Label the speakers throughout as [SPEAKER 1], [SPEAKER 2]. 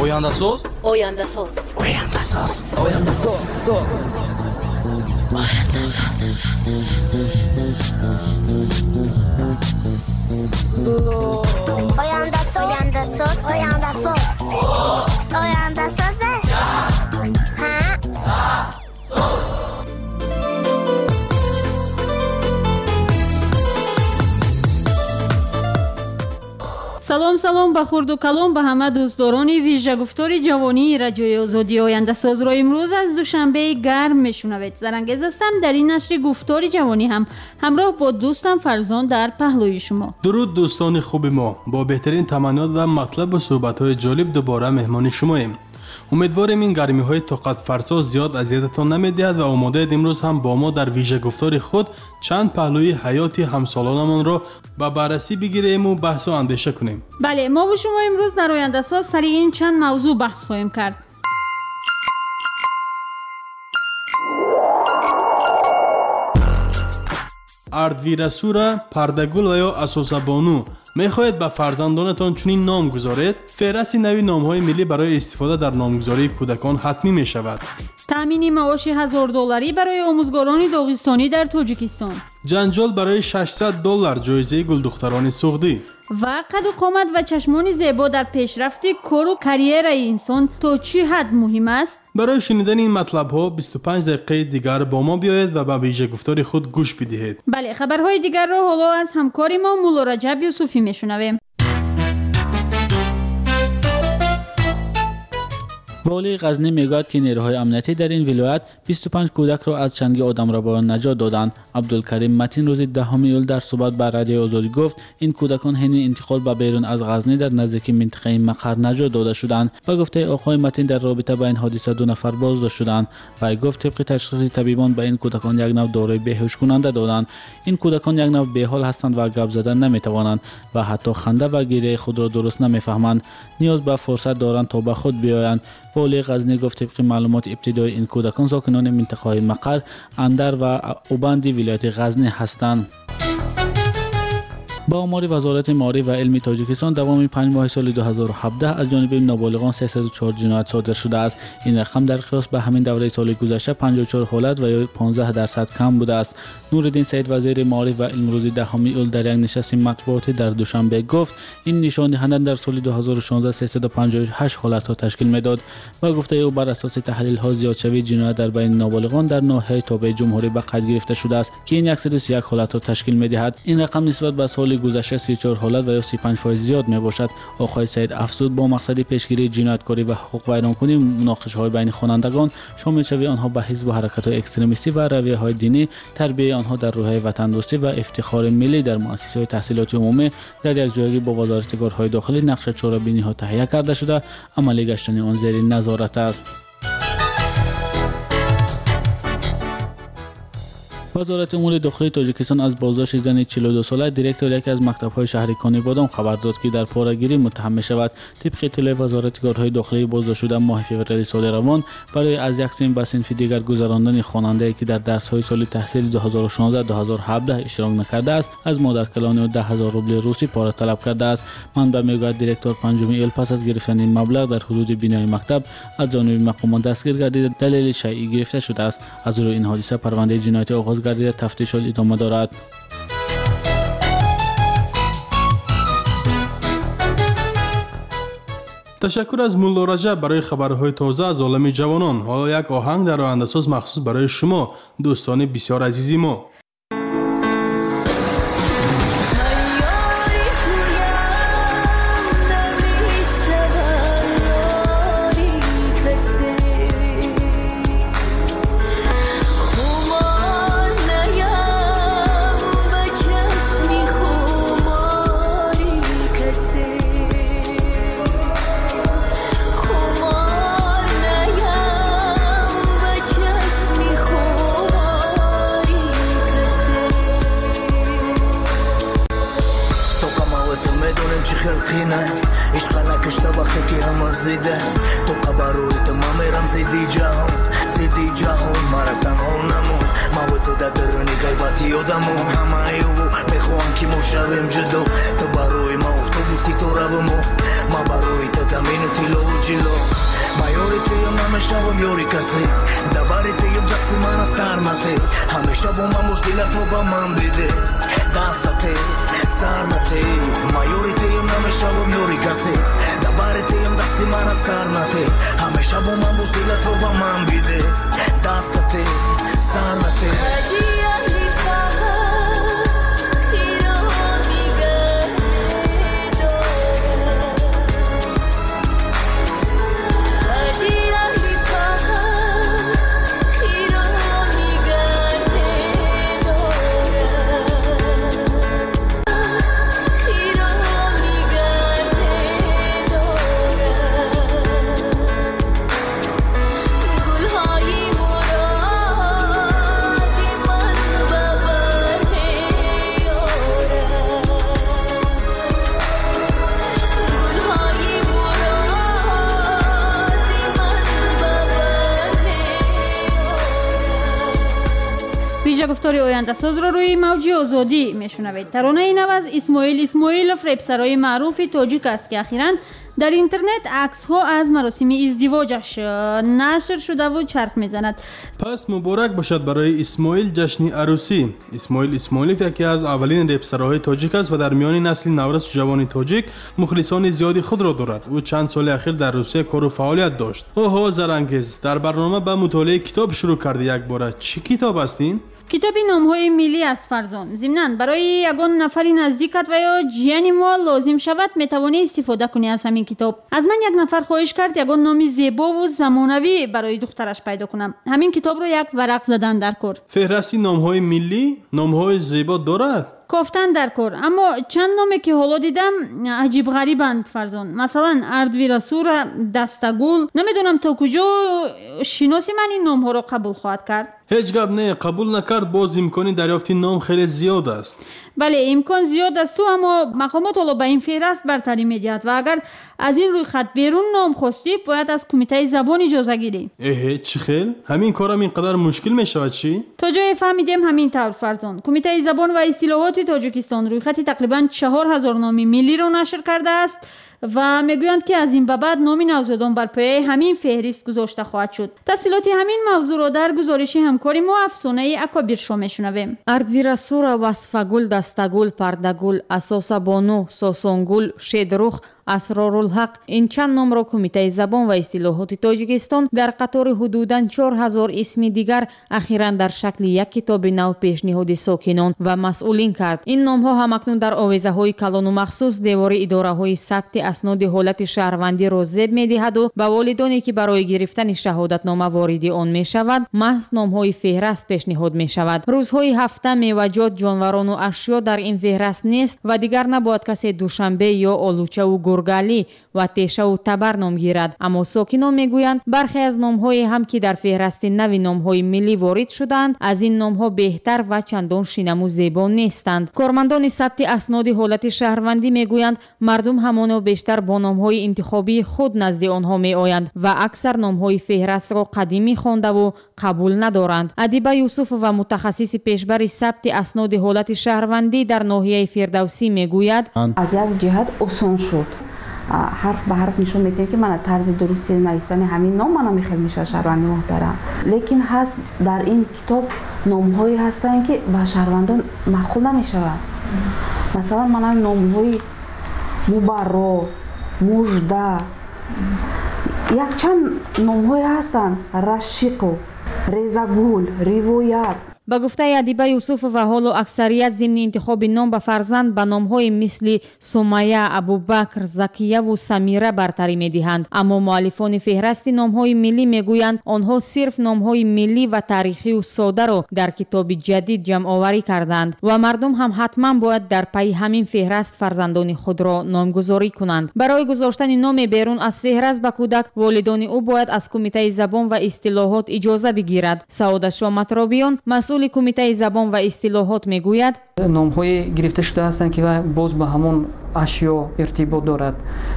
[SPEAKER 1] Oyandasöz.
[SPEAKER 2] Oyandasöz.
[SPEAKER 1] Oyandasöz.
[SPEAKER 3] Oyandasöz.
[SPEAKER 4] салом ба хурду калом ба ҳама дӯстдорони вижагуфтори ҷавонии радиои озодии ояндасозро имрӯз аз душанбеи гарм мешунавед. Зарангез ҳастам. дар ин нашри гуфтори ҷавонӣ ҳам ҳамроҳ бо дӯстам Фарзон дар паҳлӯи шумо.
[SPEAKER 5] дуруд дӯстони хуби мо, бо беҳтарин таманниёт ва матлабу суҳбатҳои ҷолиб дубора меҳмони шумоем. умедворем ин гармиҳои тоқатфарсо зиёд азиятатон намедиҳад ва омодаед имрӯз ҳам бо мо дар вижагуфтори худ чанд паҳлӯи ҳаёти ҳамсолонамонро ба баррасӣ бигирему баҳсу андеша кунем.
[SPEAKER 4] бале, мову шумо имрӯз дар ояндасоз сари ин чанд мавзӯъ баҳс хоҳем кард.
[SPEAKER 5] ардвирасура, пардагул ва ё асосабону мехоҳед ба фарзандонатон чунин ном гузоред? феҳрасти нави номҳои миллӣ барои истифода дар номгузории кӯдакон ҳатмӣ мешавад.
[SPEAKER 4] таъмини маоши $1000 барои омӯзгорони доғистонӣ дар тоҷикистон.
[SPEAKER 5] ҷанҷол барои $600 ҷоизаи гулдухтарони суғдӣ.
[SPEAKER 4] ва қаду қомат ва чашмони зебо дар пешрафти кору карьераи инсон то чӣ ҳад муҳим аст?
[SPEAKER 5] барои шунидани ин матлабҳо 25 дақиқаи дигар бо мо биёед ва ба вижагуфтори худ гӯш бидиҳед.
[SPEAKER 4] бале, хабарҳои дигарро ҳоло аз ҳамкори мо Мулло Раҷаб Юсуфӣ мешунавем.
[SPEAKER 6] والی غزنی میگوید که نیروهای امنیتی در این ولایت 25 کودک را از چنگ آدمربایان نجات دادند. عبدالکریم متین روز 10 ایول در صحبت با رادیو آزادی گفت این کودکان حین انتقال به بیرون از غزنی در نزدیکی منطقه مقر نجات داده شدند. و گفته آقای متین در رابطه با این حادثه 2 نفر بازداشت شدند. و گفت طبق تشخیص طبیبان به این کودکان یک نوع داروی بیهوش کننده دادند. این کودکان یک نوع بیحال هستند و گپ زدن نمیتوانند و حتی خنده و گریه خود را درست نمیفهمند. نیاز به فرصت دارند تا به خود بیایند. والی غزنی گفت طبق معلومات ابتدایی این کودکان ساکنان منطقه‌های مقر، اندر و اوبند ولایت غزنی هستند. با آمار وزارت مالی و علمی تاجیکستان دوام 5 ماه سال 2017 از جانب نابالغان 304 جنایت صادر شده است. این رقم در قیاس به همین دوره سال گذشته 54 حالت و 15% کم بوده است. نوردین سید وزیر مالی و علم روز 10 ایول در یک نشست مطبوعاتی در دوشنبه گفت این نشان دهنده در سال 2016 358 حالت را تشکیل میداد و گفته او بر اساس تحلیل ها زیادشوی جنایت در بین نابالغان در ناحیه تابع جمهوری به قید گرفته شده است که این 131 حالت را تشکیل میدهد. این رقم نسبت به سال گذشته 34 حالت و یا 35% زیاد می باشد. آقای سید افزود با مقصد پیشگیری جنایتکاری و حقوق ویرانکنی مناقشه‌های بین خوانندگان شامل شوی آنها به حزب و حرکت‌های اکستریمیستی و رویه‌های دینی، تربیت آنها در روحیه وطن دوستی و افتخار ملی در مؤسسه‌های تحصیلاتی عمومی در یک جایگی با وزارت کارهای داخلی نقش چاره‌بینی‌ها تهیه کرده شده عملی گشتن آن زیر نظارت است. وزارت امور داخلی تاجیکستان از بازداشت زن 42 ساله دیرکتور یکی از مکتب‌های شهر کانیبادام خبر داد که در پاره‌گیری متهم می‌شود. طبق اطلاع وزارت کارهای داخلی بازداشت شده ماه فوریه سال روان برای از یک صنف به صنف دیگر گذراندن خواننده که در درس‌های سال تحصیلی 2016-2017 اشتراک نکرده است از مادرکلان 10,000 روبل روسی پاره طلب کرده است. منبع میگوید دیرکتور 5 ایول پس از گرفتن این مبلغ در حدود بینای مکتب از جانب مقامات دستگیر گردیده دلیل شیعی گرفته شده است. از روی این حادثه پرونده جنایتی آغاز گردیده تفتیشات ادامه دارد.
[SPEAKER 5] تشکر از مولو رجب برای خبرهای تازه از عالم جوانان. حالا یک آهنگ در آینده‌ساز مخصوص برای شما دوستان بسیار عزیزی ما.
[SPEAKER 7] تو قبروی تمام میرم زیدی جهان مرا تنها نمون
[SPEAKER 1] تو در درونی غیبتی آدمو همه ایو میخوان که ما شویم جدا تو برای ما اتوبوسی تو رو ما برای تو زمین و تیلو و جلو ما یاری تیم نمیشم یاری کسی دباری تیم دستی من سر نته همیشه با من مشکل تو با من بیده دستته سر نته ما یاری تیم نمیشم یاری کسی دباری تیم دستی من سر نته همیشه با من مشکل تو با من بیده دستته سر نته
[SPEAKER 4] ویژه گفتاری آینده ساز را روی موج آزادی میشنوید. ترانه این از اسماعیلوف رپسرای معروف تاجیک است که اخیراً در اینترنت عکس ها از مراسم ازدواجش نشر شده و چرخ میزند.
[SPEAKER 5] پس مبارک باشد برای اسماعیل جشن عروسی. اسماعیلوف یکی از اولین رپسرهای تاجیک است و در میان نسل نورس جوان تاجیک مخلصان زیادی خود را دارد. او چند سال اخیر در روسیه کار و فعالیت داشت. اوه زرانگیز، در برنامه به مطالعه کتاب شروع کرده یک باره. چه کتاب هستین؟
[SPEAKER 4] کتاب نام‌های ملی است فرزان. ضمناً برای یگان نفری نزدیکت و یا جیان ما لازم شود میتوانی استفاده کنی از همین کتاب. از من یک نفر خواهش کرد یگان نامی زیبا و زمانوی برای دخترش پیدا کنم. همین کتاب رو یک ورق زدن در کار.
[SPEAKER 5] فهرستی نام‌های ملی، نام‌های زیبا دارد؟
[SPEAKER 4] گفتن در کار، اما چند نامی که حالا دیدم عجیب غریبند فرزان. مثلا اردویرسور، دستگل. نمیدونم تا کجا شناسی من این نام ها را قبول خواهد کرد.
[SPEAKER 5] هیچ گپ نه، قبول نکرد باز امکانی دریافت نام خیلی زیاد است.
[SPEAKER 4] بله امکان زیاد است تو، اما مقامات حالا به این فهرست برتری میدهد و اگر از این روی خط بیرون نام خواستی باید از کمیته زبان اجازه گیری.
[SPEAKER 5] چه خیل؟ همین کارم اینقدر مشکل می شود چی؟
[SPEAKER 4] تا جای فهمیدیم همین طور فرزان. کمیته زبان و اصطلاحات تاجیکستان روی خط تقریبا 4000 نام ملی را نشر کرده است و میگویند که از این به بعد نام نوزادان بر پایه همین فهرست گذاشته خواهد شد. تفصیلات همین موضوع را در گزارش همکاری ما افسانه اکابر شو میشنویم.
[SPEAKER 2] اردویرسور، وصفگل، دستگل، پردگل، اساس بانو، ساسانگل، شیدروخ، اسرارالحق این چند نام را کمیته زبان و اصطلاحات تاجیکستان در قطار حدوداً 4000 اسم دیگر اخیراً در شکل یک کتاب نو پیشنهاد ساکنان و مسئولین کرد. این نام ها همکنون در آویزه های کلان و مخصوص دیوار اداره های ثبت اسناد حالت شهروندی را زیب می دهد و به والدانی که برای گرفتن شهادت نامه وارد آن می شود محض نام های فهرست پیشنهاد می شود. روزهای هفته میوه‌جات، جانوران و اشیا در این فهرست نیست و دیگر نباید کسی دوشنبه یا آلوچه و گرگالی و تیشه و تبر نام گیرد. اما ساکنان میگویند برخی از نام‌های هم که در فهرست نوی نام‌های ملی وارد شدند از این نام‌ها بهتر و چندان شیرین و زیبا نیستند. کارمندان ثبت اسناد حالت شهروندی میگویند مردم همان بیشتر با نام‌های انتخابی خود نزد آنها میآیند و اکثر نام‌های فهرست را قدیمی خوانده و قبول ندارند. ادیبه یوسف و متخصص پیشبر ثبت اسناد حالت شهروندی در ناحیه فردوسی میگوید
[SPEAKER 3] از یک جهت آسان شد. حرف به حرف نشون میده که من طرز درستی نوشتن همین نام منم خیلی میشه شهروندی محترم، لیکن هست در این کتاب نام‌هایی هستند که با شهروندان معقول نمیشود. مثلا من نام‌های مبارک، مژده، یک چند نام‌هایی هستند، رشیق، ریزگل، روایت.
[SPEAKER 2] با گفته ادیبه یوسف و حال و اکثریت ضمن انتخاب نام به فرزند به نام‌های مثل سمیه، ابوبکر، زکیه و سمیره برتری می‌دهند. اما مؤلفان فهرست نام‌های ملی میگویند آنها صرف نام‌های ملی و تاریخی و ساده را در کتاب جدید جمع آوری کردند و مردم هم حتما باید در پی همین فهرست فرزندان خود را نامگذاری کنند. برای گذاشتن نام بیرون از فهرست به کودک والدان او باید از کمیته زبان و اصطلاحات اجازه بگیرد. سعادت شاه مطرابیان مسئول масъули кумитаи забон ва истилоҳот мегӯяд:
[SPEAKER 7] номҳои гирифта шуда ҳастанд ки вай боз ба ҳамон ашё иртибот дорад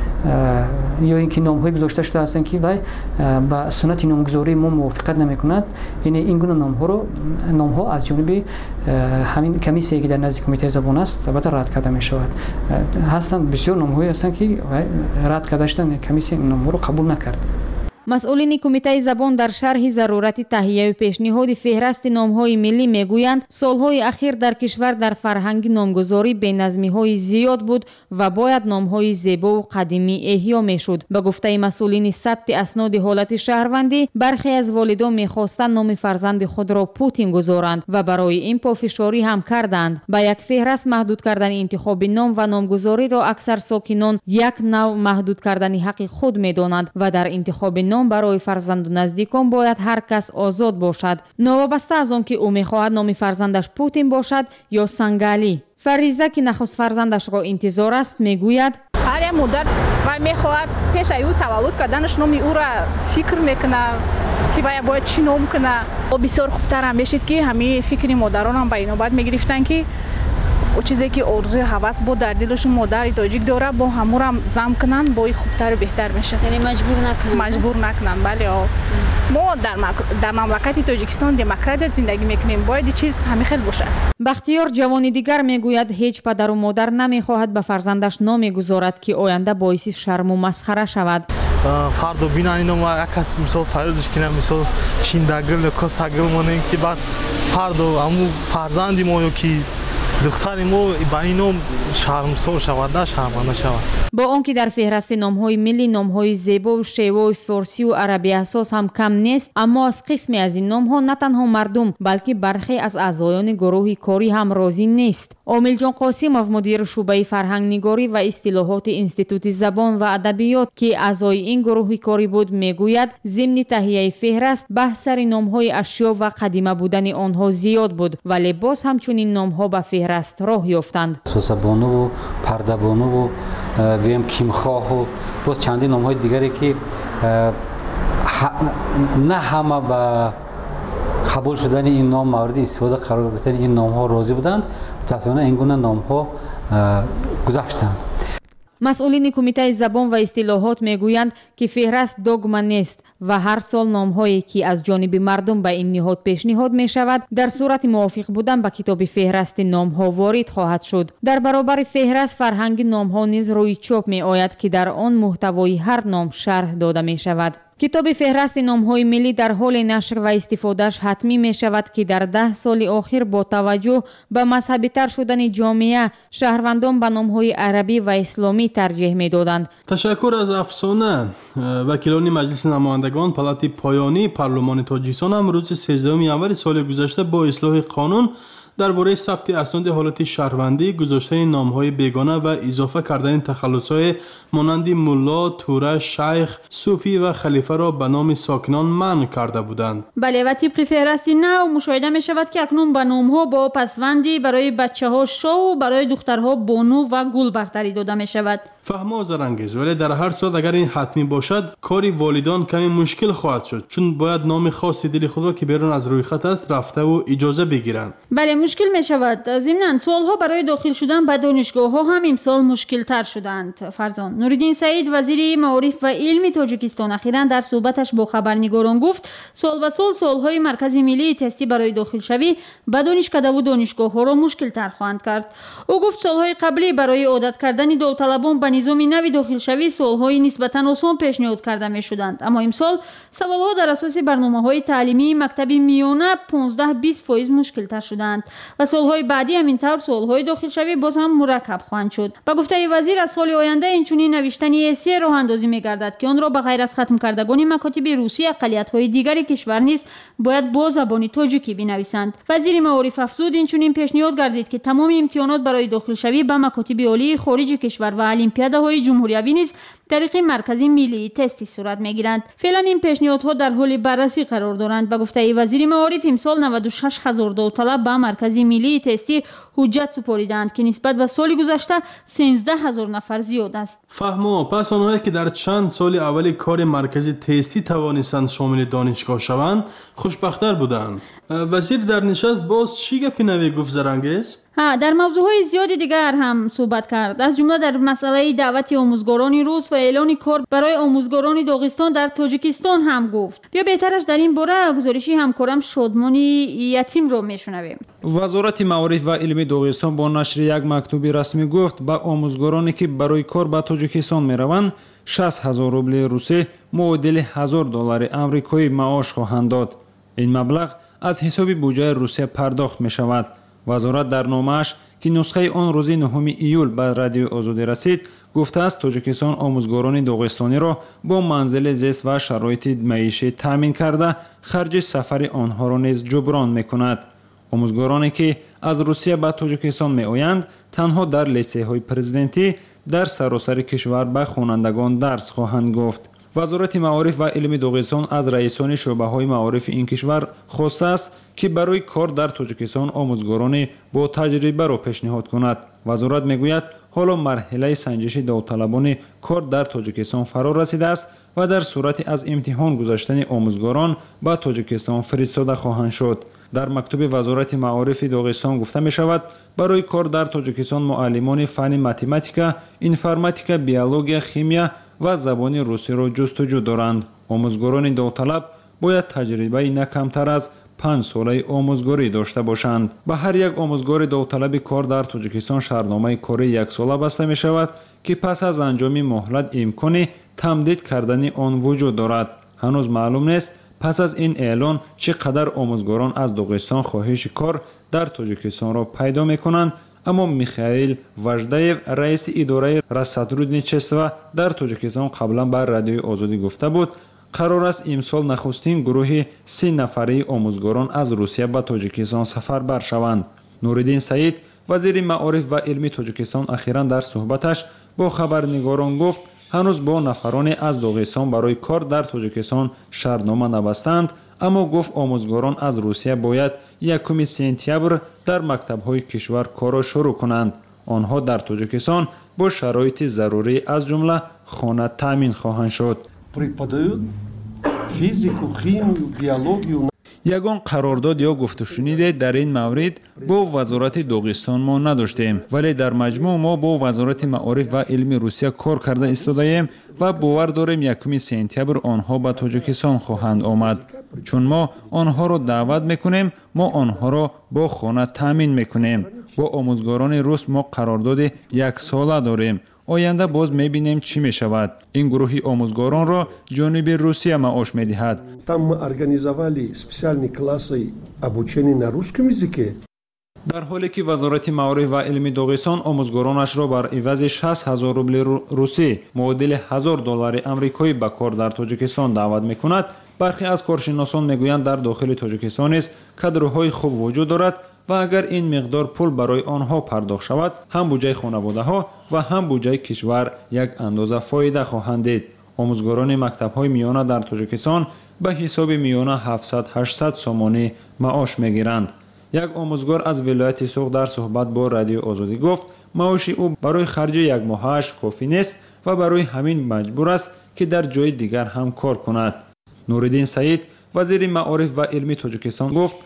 [SPEAKER 7] ё ин ки номҳое гузошта шуда ҳастанд ки вай ба суннати номгузории мо мувофиқат намекунад. яъне ин гуна номҳо аз ҷониби ҳамин комиссияе ки дар назди кумитаи забон аст албатта рад карда мешавад. ҳастанд бисёр номҳое ҳастанд ки рад карда шуданд, комиссия ин номҳоро қабул накард.
[SPEAKER 2] масъулини кумитаи забон дар шарҳи зарурати таҳияи пешниҳоди феҳрасти номҳои миллӣ мегӯянд, солҳои ахир дар кишвар дар фарҳанги номгузорӣ беназмиҳои зиёд буд ва бояд номҳои зебову қадимӣ эҳьё мешуд. ба гуфтаи масъулини сабти асноди ҳолати шаҳрвандӣ, бархе аз волидон мехостанд номи фарзанди худро Путин гузоранд ва барои ин пофишорӣ ҳам карданд. ба як феҳраст маҳдуд кардани интихоби ном ва номгузориро аксар сокинон як нав маҳдуд кардани ҳаққи худ медонанд ва дар интихоби ном барои фарзанду наздикон бояд ҳар кас озод бошад, новобаста аз он ки ӯ мехоҳад номи фарзандаш Путин бошад ё Сангалӣ. Фариза ки нахуст фарзандашро интизор аст мегӯяд:
[SPEAKER 8] ҳар як модар вай мехоҳад пеш аз ӯ таваллуд карданаш номи ӯра фикр мекунад ки вай бояд чӣ ном кунад. бисёр хубтар ҳам мешид ки ҳамин фикри модаронам ба инобат мегирифтанд ки чизе ки орзуи ҳавас бо дар дилашон модари тоҷик дора бо ҳамурам зам кунанд бо хубтару беҳтар мешад.
[SPEAKER 4] яъне
[SPEAKER 8] маҷбур накунанд. бале мо дар мамлакати тоҷикистон демократия зиндагӣ мекунем, бояд чиз ҳамин хел бошад.
[SPEAKER 2] бахтиёр ҷавони дигар мегӯяд ҳеҷ падару модар намехоҳад ба фарзандаш номе гузорад ки оянда боиси шарму масхара шавад.
[SPEAKER 9] фардо бинан ино ма як кас мисол фарёдиш кина мисол чиндагил ё косагил монем ки баъд фардо аму фарзанди мо ё ки духтари мо ба ин ном шармсор шавад, на шарманда шавад.
[SPEAKER 2] бо он ки дар феҳрасти номҳои миллӣ номҳои зебову шевои форсиву арабиасос ҳам кам нест, аммо аз қисме аз ин номҳо на танҳо мардум, балки бархе аз аъзоёни гурӯҳи корӣ ҳам розӣ нест. Омилҷон Қосимов, мудири шуъбаи фарҳангнигорӣ ва истилоҳоти Институти забон ва адабиёт, ки аъзои ин гурӯҳи корӣ буд, мегӯяд зимни таҳияи феҳраст баҳс сари номҳои ашё ва қадима будани онҳо зиёд буд, вале боз ҳамчунин номҳо ба феҳраст роҳ ёфтанд.
[SPEAKER 10] сусабонуву пардабонуву гӯям кимхоҳу боз чандин номҳои дигаре ки на ҳама ба қабул шудани ин ном мавриди истифода қарор гирифтани ин номҳо розӣ буданд. мутаассифона ин гуна номҳо гузаштанд.
[SPEAKER 2] масъулини кумитаи забон ва истилоҳот мегӯянд ки феҳраст догма нест ва ҳар сол номҳое ки аз ҷониби мардум ба ин ниҳод пешниҳод мешавад дар сурати мувофиқ будан ба китоби феҳрасти номҳо ворид хоҳад шуд. дар баробари феҳраст фарҳанги номҳо низ рӯи чоп меояд ки дар он муҳтавои ҳар ном шарҳ дода мешавад. китоби феҳрасти номҳои миллӣ дар ҳоли нашр ва истифодаш ҳатмӣ мешавад ки дар 10 соли охир бо таваҷҷӯҳ ба мазҳабитар шудани ҷомеа шаҳрвандон ба номҳои арабӣ ва исломӣ тарҷеҳ медоданд.
[SPEAKER 5] ташаккур аз афсона. вакилони маҷлиси намояндагон палати поёнии парлумони тоҷикистон ҳам рӯзи 13 январи соли гузашта бо ислоҳи қонун дар бораи сабти асноди ҳолати шаҳрвандӣ, гузоштани номҳои бегона ва изофа кардани тахаллусҳое монанди мулло, тура, шайх, суфӣ ва халифаро ба номи сокинон манъ карда буданд.
[SPEAKER 4] бале ва тибқи феҳрасти нав мушоҳида мешавад ки акнун ба номҳо бо пасванди барои бачаҳо шоҳу барои духтарҳо бону ва гул бартарӣ дода мешавад.
[SPEAKER 5] фаҳмо зарангез, вале дар ҳар сурат агар ин ҳатмӣ бошад, кори волидон каме мушкил хоҳад шуд, чун бояд номи хоси дили худро ки берун аз рӯйхат аст рафтаву иҷоза бигиранд.
[SPEAKER 4] бале мушкил мешавад. зимнан солҳо барои дохил шудан ба донишгоҳҳо ҳам имсол мушкилтар шуданд. фарзон Нуриддин Саид, вазири маориф ва илми Тоҷикистон, ахиран дар суҳбаташ бо хабарнигорон гуфт сол ба сол солҳои маркази миллии тестӣ барои дохилшавӣ ба донишкадаву донишгоҳҳоро мушкилтар хоҳанд кард. ӯ гуфт солҳои қаблӣ барои одат кардани довталабон ба низоми нави дохилшавӣ солҳои нисбатан осон пешниҳод карда мешуданд, аммо имсол саволҳо дар асоси барномаҳои таълимии мактаби миёна 15-20% мушкилтар шуданд ва солҳои баъдӣ ҳамин тавр солҳои дохилшавӣ боз ҳам мураккаб хоҳанд шуд. ба гуфтаи вазир, аз соли оянда инчунин навиштани эссе роҳандозӣ мегардад ки онро ба ғайр аз хатм кардагони макотиби русӣ ақалиятҳои дигари кишвар низ бояд бо забони тоҷикӣ бинависанд. вазири маориф афзуд инчунин пешниҳод гардид ки тамоми имтиҳонот барои дохилшавӣ ба макотиби олии хориҷи кишвар ва олимпиадаҳои ҷумҳуриявӣ низ طریق مرکزی ملی تستی صورت میگیرند. فعلا این پیشنهادها در حال بررسی قرار دارند. به گفته وزیر معارف امسال 96,000 داوطلب به مرکزی ملی تستی حجت سپردند که نسبت به سال گذشته 13,000 نفر زیاد است.
[SPEAKER 5] فهمو پس آنهایی که در چند سال اولی کار مرکزی تستی توانستند شامل دانشگاه شوند خوشبخت‌تر بودند. وزیر در نشست باز چی گپی نوی گفت زرانگیز؟
[SPEAKER 4] در موضوعهای زیادی دیگر هم صحبت کرد. از جمله در مسئله دعوت آموزگاران روس و اعلان کار برای آموزگاران داغستان در تاجیکستان هم گفت. بیا بهترش در این باره گزارشی همکارم شادمانی یتیم رو میشنویم.
[SPEAKER 11] وزارت معارف و علم داغستان با نشر یک مکتوب رسمی گفت به آموزگارانی که برای کار به تاجیکستان میروند 60,000 روبل روسی معادل $1,000 آمریکایی معاش خواهند داد. این مبلغ از حساب بودجه روسیه پرداخت می شود. وزارت در نامه‌اش که نسخه آن روز 9 ایول به رادیو آزادی رسید گفته است تاجیکستان آموزگاران داغستانی را با منزل زیست و شرایط معیشی تامین کرده خرج سفر آنها را نیز جبران می‌کند. آموزگارانی که از روسیه به تاجیکستان می‌آیند تنها در لیسه‌های پرزیدنتی در سراسر کشور به خوانندگان درس خواهند گفت. وزارت معارف و علم داغستان از رئیسان شعبه‌های معارف این کشور خواسته است که برای کار در تاجیکستان آموزگاران با تجربه را پیشنهاد کند. وزارت میگوید حالا مرحله سنجش داوطلبان کار در تاجیکستان فرا رسیده است و در صورت از امتحان گذشتن آموزگاران به تاجیکستان فرستاده خواهند شد. در مکتوب وزارت معارف داغستان گفته می شود برای کار در تاجیکستان معلمان فن متماتیکا، انفرماتیکا، بیولوژی، شیمیا و زبان روسی را جستجو دارند. آموزگاران داوطلب باید تجربه نه کمتر از 5 ساله آموزگاری داشته باشند. به هر یک آموزگار داوطلب کار در تاجیکستان شرطنامه کاری 1 ساله بسته می شود که پس از انجام مهلت امکان تمدید کردن آن وجود دارد. هنوز معلوم نیست پس از این اعلان چقدر آموزگاران از داغستان خواهش کار در تاجیکستان را پیدا می کنند. اما میخائیل واژدایف رئیس اداره رصدرودنیچستوا در تاجیکستان قبلا بر رادیوی آزادی گفته بود قرار است امسال نخستین گروه 3 نفره آموزگاران از روسیه به تاجیکستان سفربر شوند. نورالدین سعید وزیر معارف و علم تاجیکستان اخیراً در صحبتش با خبرنگاران گفت هنوز با نفرانی از داغستان برای کار در تاجیکستان شرطنامه نبستند، اما گفت آموزگاران از روسیه باید 1 سپتامبر در مکتب‌های کشور کار را شروع کنند. آنها در تاجیکستان با شرایط ضروری از جمله خانه تامین خواهند شد. یگان قرارداد یا گفتگوشنیده در این مورد با وزارت داغستان ما نداشتیم، ولی در مجموع ما با وزارت معارف و علم روسیه کار کرده ایستاده‌ایم و باور داریم 1 سپتامبر آنها به تاجیکستان خواهند آمد. چون ما آنها را دعوت میکنیم، ما آنها را با خانه تامین میکنیم. با آموزگاران روس ما قرارداد 1 ساله داریم. آینده باز میبینیم چی میشود. این گروه آموزگاران را جانب روسیه معاش میدهد.
[SPEAKER 12] Там мы организовали специальные классы обучения на русском языке.
[SPEAKER 11] در حالی که وزارت معارف و علم داغستان آموزگارانش را بر عوض 60,000 روبل روسی معادل $1,000 آمریکایی به کار در تاجیکستان دعوت میکند، برخی از کارشناسان میگویند در داخل تاجیکستان نیز کادرهای خوب وجود دارد و اگر این مقدار پول برای آنها پرداخت شود، هم بودجه خانواده ها و هم بودجه کشور یک اندازه فایده خواهند دید. آموزگاران مکتب‌های میانه در تاجیکستان به حساب میانه 700-800 سومانی معاش میگیرند. یک آموزگار از ولایت سوق در صحبت با رادیو آزادی گفت معاش او برای خرج 1 ماهش کافی نیست و برای همین مجبور است که در جای دیگر هم کار کند. نورالدین سعید وزیر معارف و علم تاجیکستان گفت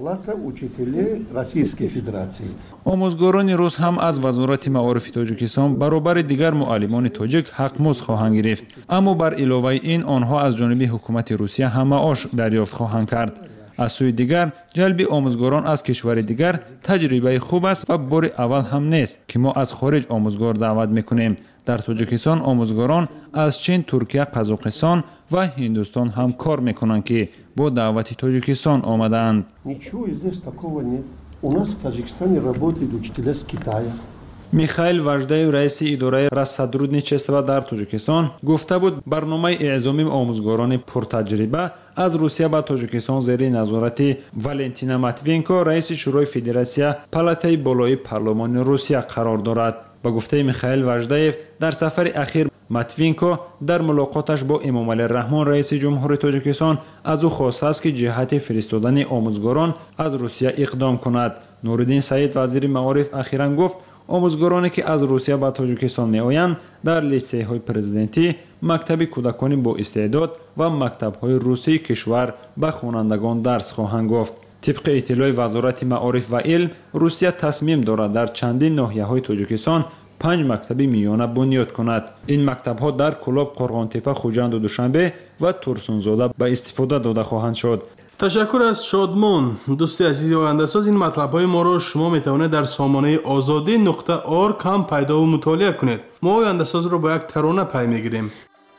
[SPEAKER 11] آموزگاران روس هم از وزارت معارف تاجیکستان برابر دیگر معلمان تاجیک حق‌مزد خواهند گرفت، اما بر علاوه این آنها از جانب حکومت روسیه هم معاش دریافت خواهند کرد. از سوی دیگر جلب آموزگاران از کشور دیگر تجربه خوب است و بار اول هم نیست که ما از خارج آموزگار دعوت میکنیم. در تاجیکستان آموزگاران از چین، ترکیه، قزاقستان و هندوستان هم کار میکنند که با دعوت تاجیکستان آمدند. میخائیل واژدایف رئیس اداره رصدرودنیچستوا در تاجیکستان گفته بود برنامه اعزام آموزگاران پرتجربه از روسیه به تاجیکستان زیر نظارت والنتینا ماتوینکو رئیس شورای فدراسیون پالاتای بالای پارلمان روسیه قرار دارد. با گفته میخائیل واژداєв در سفر اخیر ماتوینکو در ملاقاتش با امامعلی رحمان رئیس جمهور تاجیکستان از او خواست است که جهت فرستادن آموزگاران از روسیه اقدام کند. نورالدین سعید وزیر معارف اخیراً گفت آموزگارانی که از روسیه به تاجیکستان میآیند در لیسه‌های پرزیدنتی، مکتب کودکان با استعداد و مکتب‌های روسی کشور به خوانندگان درس خواهند گفت. طبق اطلاع وزارت معارف و علم، روسیه تصمیم دارد در چندین ناحیه‌های تاجیکستان 5 مکتب میانه بنیاد کند. این مکتب‌ها در کلاب، قرغانتپه، خوجند و دوشنبه و ترسونزاده به استفاده داده خواهند شد.
[SPEAKER 5] تشکر از شادمان. دوستی عزیز آینده ساز، این مطلب‌های ما را شما میتوانید در سامانه azadi.org هم پیدا و مطالعه کنید. ما آینده ساز را با یک ترانه پی میگیریم.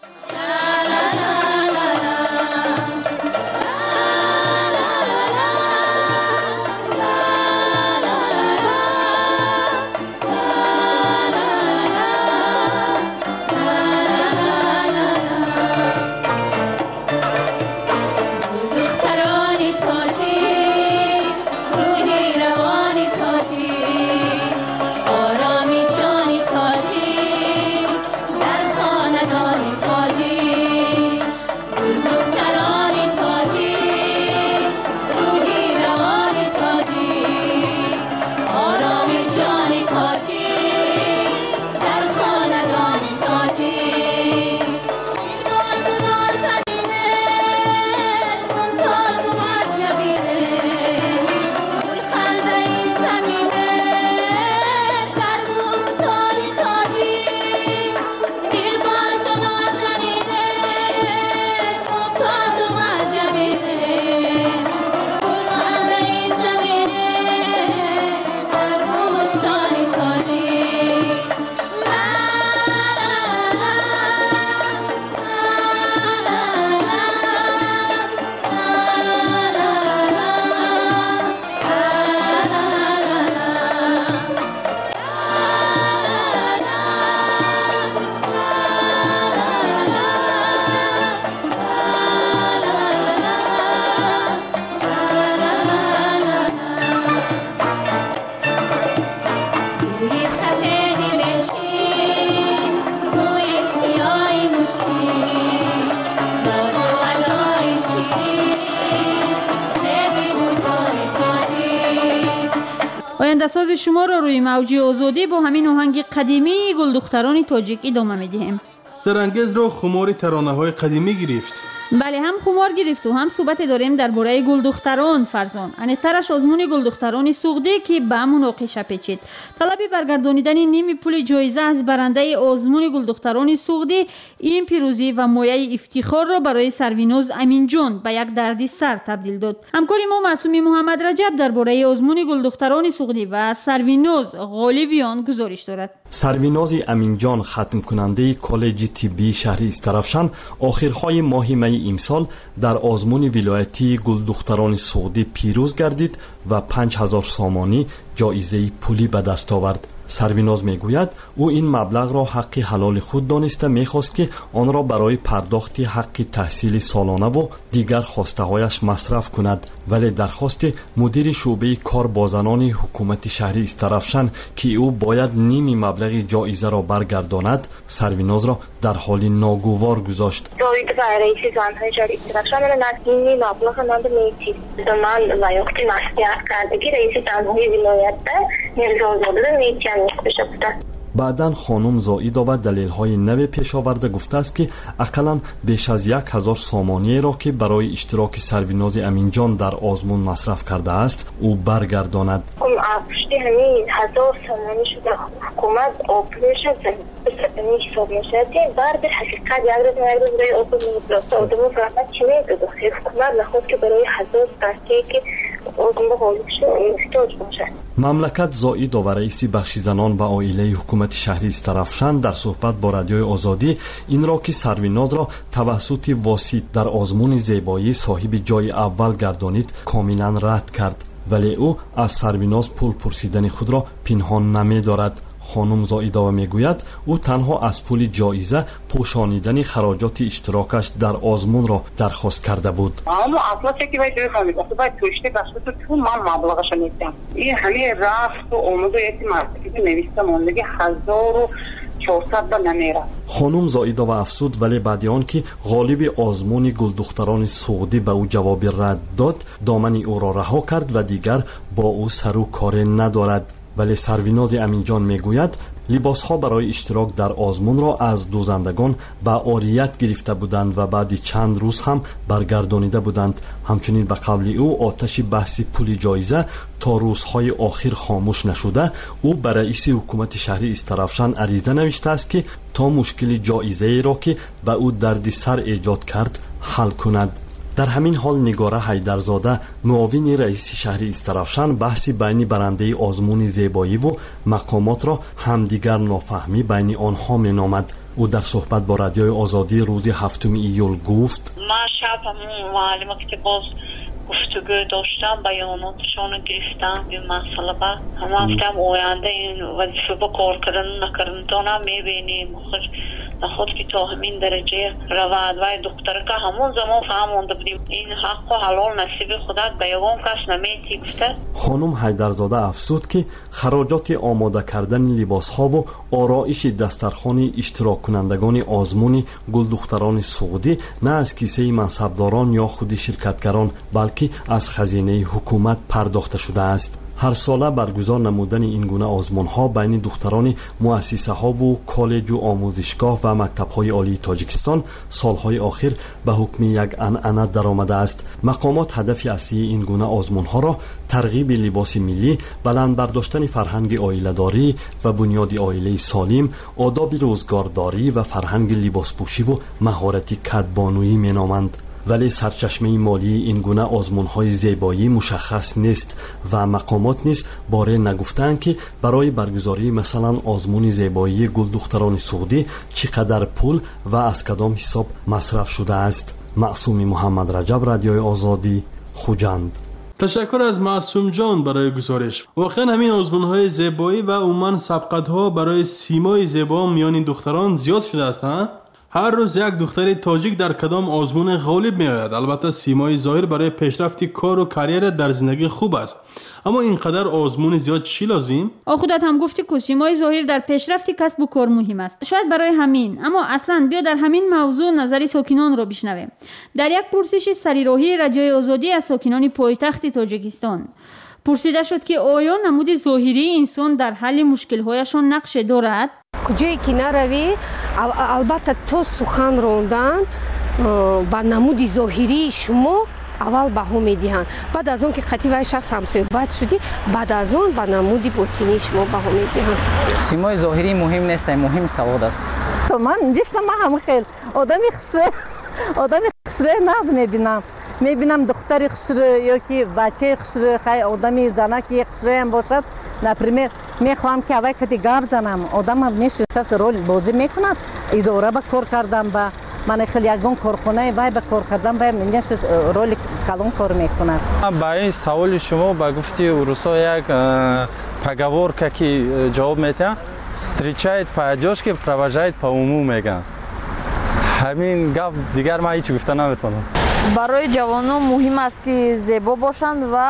[SPEAKER 4] آینده‌ساز شما را روی موج آزادی با همین آهنگ قدیمی گلدختران تاجیک ادامه می‌دهیم.
[SPEAKER 5] سرانگیز را خمار ترانه‌های قدیمی گرفت.
[SPEAKER 4] بله، هم خمار گرفت و هم صحبت داریم درباره گلدختران فرزان. انیقترش آزمون گلدختران سوغدی که به مناقشه پیچید. طلب برگردانیدن نیم پول جایزه از برنده آزمون گلدختران سوغدی این پیروزی و مایه افتخار را برای سرویناز امینجان به یک دردسر تبدیل داد. همکار ما معصومی محمد رجب درباره آزمون گلدختران سوغدی و سرویناز غالبیان گزارش دارد.
[SPEAKER 13] سرویناز امینجان ختم کننده کالج طبی شهری استرافشان آخرهای ماه می امسال در آزمون ولایتی گلدختران سوغدی پیروز گردید و 5000 سامانی جایزه پولی به دست آورد. سرویناز میگوید او این مبلغ را حق حلال خود دانسته میخواست که آن را برای پرداخت حق تحصیل سالانه و دیگر خواسته هایش مصرف کند، ولی درخواست مدیر شعبه کار با زنان حکومت شهری استرافشان که او باید نیم مبلغ جایزه را برگرداند سرویناز را در حال ناگوار گذاشت.
[SPEAKER 14] جایزه رئیس زنهای شهری استرافشان من نیم مبلغ من میچید من لایقتی مصرف کردگی رئیس زنهای ولایت نمی‌داده میچید.
[SPEAKER 13] بعداً خانم زائیدова دلیل‌های نو پیش آورده گفته است که اقلاً بیش از 1000 سامانی را که برای اشتراک سرویناز امینجان در آزمون مصرف کرده است او برگرداند.
[SPEAKER 14] پشتی همین 1000 سامانی شده حکومت آپریشن حساب میشه بعد حقیقت یک روز برای آپریشن آدمو فقط چی میگه حکومت نخواد که برای 1000 قرطی که آزمون غالبش احتیاج باشه.
[SPEAKER 13] مملکت زائیدова رئیس بخش زنان و عائله حکومت شهری استرافشان در صحبت با رادیوی آزادی این را که سرویناز را توسط واسط در آزمون زیبایی صاحب جای اول گردانید کاملا رد کرد، ولی او از سرویناز پول پرسیدن خود را پنهان نمی دارد. خانم زائدова میگوید او تنها از پول جایزه پوشانیدن خراجات اشتراکش در آزمون را درخواست کرده بود.
[SPEAKER 15] اما اصلا چکی باید بفهمید باید توشته بسته تو من مبلغش میدم. این همه رفت و آمد و یکی مرتبی که نویسته ماندگی 1400 با نمیره.
[SPEAKER 13] خانم زائدова افسود ولی بعد آن که غالب آزمون گلدختران سعودی به او جواب رد داد دامن او را رها کرد و دیگر با او سر و کار ندارد. ولی سرویناز امینجان میگوید لباس ها برای اشتراک در آزمون را از دوزندگان به عاریت گرفته بودند و بعد چند روز هم برگردانیده بودند. همچنین به قول او آتش بحث پول جایزه تا روزهای آخر خاموش نشده. او به رئیس حکومت شهری استرافشان عریضه نوشته است که تا مشکل جایزه را که به او درد سر ایجاد کرد حل کند. در همین حال نگاره حیدرزاده معاون رئیس شهر استرافشان بحث بین برنده آزمون زیبایی و مقامات را همدیگر نافهمی بین آنها مینامد. او در صحبت با رادیوی آزادی روز 7 ایول گفت
[SPEAKER 16] من شب معلمه که باز گفتگو داشتم بیاناتشان گرفتم این مسئله با هم گفتم آینده این وظیفه با کار کردن نکردن تا میبینیم خود که تا همین درجه رواد و دختره که همون زمان فهمونده بودیم این حق و حلال نصیب خودت به یوان کس نمیتی گفته.
[SPEAKER 13] خانم حیدرزاده افزود که خراجات آماده کردن لباس ها و آرایش دسترخوان اشتراک کنندگان آزمون گلدختران سعودی نه از کیسه منصبداران یا خود شرکتگران بلکه از خزینه حکومت پرداخته شده است. هر ساله برگزار نمودن این گونه آزمون ها بین دختران مؤسسه ها و کالج و آموزشگاه و مکتب های عالی تاجیکستان سالهای آخر به حکم یک عنعنه درآمده است. مقامات هدف اصلی این گونه آزمون ها را ترغیب لباس ملی، بلند برداشتن فرهنگ عائله‌داری و بنیاد عائله سالم، آداب روزگارداری و فرهنگ لباسپوشی و مهارت کدبانویی مینامند. ولی سرچشمه مالی این گونه آزمون‌های زیبایی مشخص نیست و مقامات نیز باره نگفتند که برای برگزاری مثلا آزمون زیبایی گلدختران سعودی چقدر پول و از کدام حساب مصرف شده است. معصوم محمد رجب، رادیوی آزادی، خوجند.
[SPEAKER 5] تشکر از معصوم جان برای گزارش. واقعا همین آزمون‌های زیبایی و عموما سبقت‌ها برای سیمای زیبا میان دختران زیاد شده است ها؟ هر روز یک دختر تاجیک در کدام آزمون غالب می آید. البته سیمای ظاهر برای پیشرفت کار و کریر در زندگی خوب است، اما اینقدر آزمون زیاد چی لازم؟
[SPEAKER 4] خودت هم گفتی که سیمای ظاهر در پیشرفت کسب و کار مهم است. شاید برای همین، اما اصلا بیا در همین موضوع نظر ساکنان را بشنویم. در یک پرسش سریراهی رادیوی آزادی از ساکنان پایتخت تاجیکستان پرسیده شد که آیا نمود ظاهری انسان در حل مشکل‌هایشان نقش دارد؟
[SPEAKER 17] کجایی که نروی البته تو سخن راندن با نمود ظاهری شما اول بها میدهند، بعد از اون که قطعی و شخص همصحبت شدی بعد از اون با نمود باطنی شما بها میدهند.
[SPEAKER 18] سیمای ظاهری مهم نیست، مهم سواد است.
[SPEAKER 19] من دیشتم هم خیلی آدمی خسره ناز میبینم دختری خسره یا که بچه خسره خیلی آدمی زنکی خسره هم باشد. نپریمیر میخوام که اوای کتی گام زنم آدم هم نشسته رول بازی میکند اداره با کار کردم با من خیلی یگان کارخانه وای با کار کردم با من رول کلان کار میکند.
[SPEAKER 9] با این سوال شما با گفتی روسا یک پاگاور که جواب میده встречает поодежки, провожает по уму میگن. همین گپ دیگر من هیچ گفته نمیتونم.
[SPEAKER 20] برای جوانان مهم است که زیبا باشند و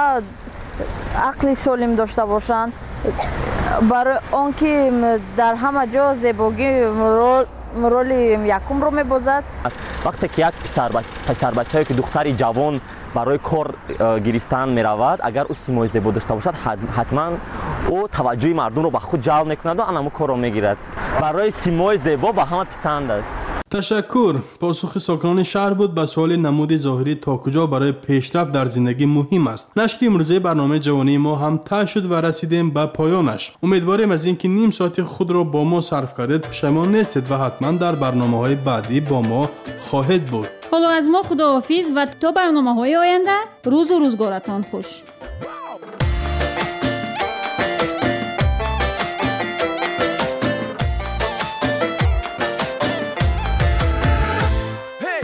[SPEAKER 20] عقل سالم داشته باشند. برای آنکه در همه جا زیبایی رول یکم رو میبازد.
[SPEAKER 18] وقتی که یک پسر بچه که دختری جوان برای کار گرفتن میرود، اگر او سیمای زیبا داشته باشد حتما او توجه مردم رو به خود جلب میکند و آنمو کار رو میگیرد. برای سیمای زیبا به همه پسند است.
[SPEAKER 5] تشکر. پاسخ ساکنان شهر بود به سوال نمود ظاهری تا کجا برای پیشرفت در زندگی مهم است. نشر امروزه برنامه جوانی ما هم ته شد و رسیدیم به پایانش. امیدواریم از اینکه نیم ساعت خود را با ما صرف کردید پشیمان نیستید و حتما در برنامه‌های بعدی با ما خواهید بود.
[SPEAKER 4] حالا از ما خداحافظ و تا برنامه‌های آینده روز و روزگارتان خوش.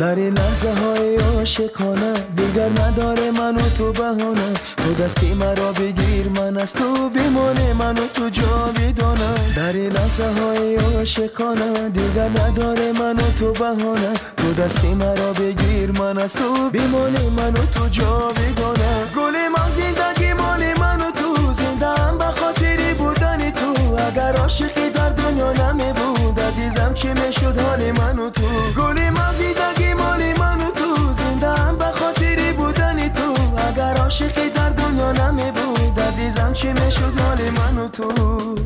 [SPEAKER 1] در این لحظه های عاشقانه دیگر نداره من و تو بهانه تو دستی مرا بگیر من از تو بمانه من و تو جاویدانه در این لحظه های عاشقانه دیگر نداره من و تو بهانه تو دستی مرا بگیر من از تو بمانه من و تو جاویدانه گل من زندگی مال من و تو زنده هم به خاطری بودن تو اگر عاشقی در دنیا نمی بود عزیزم چی میشد حال من و تو گل من زندگی مال من و تو زنده هم به خاطری بودن تو اگر عاشقی در دنیا نمی بود عزیزم چی میشد حال من و تو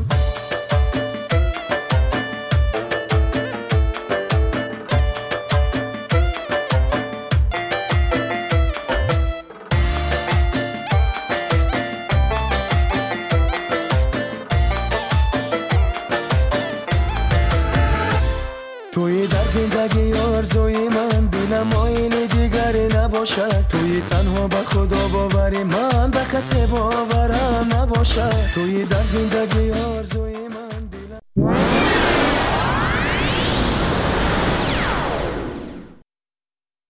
[SPEAKER 1] توی در زندگی آرزوی من دلم مایل دیگری نباشد توی تنها به خدا باوری من به کسی باورم نباشد توی در زندگی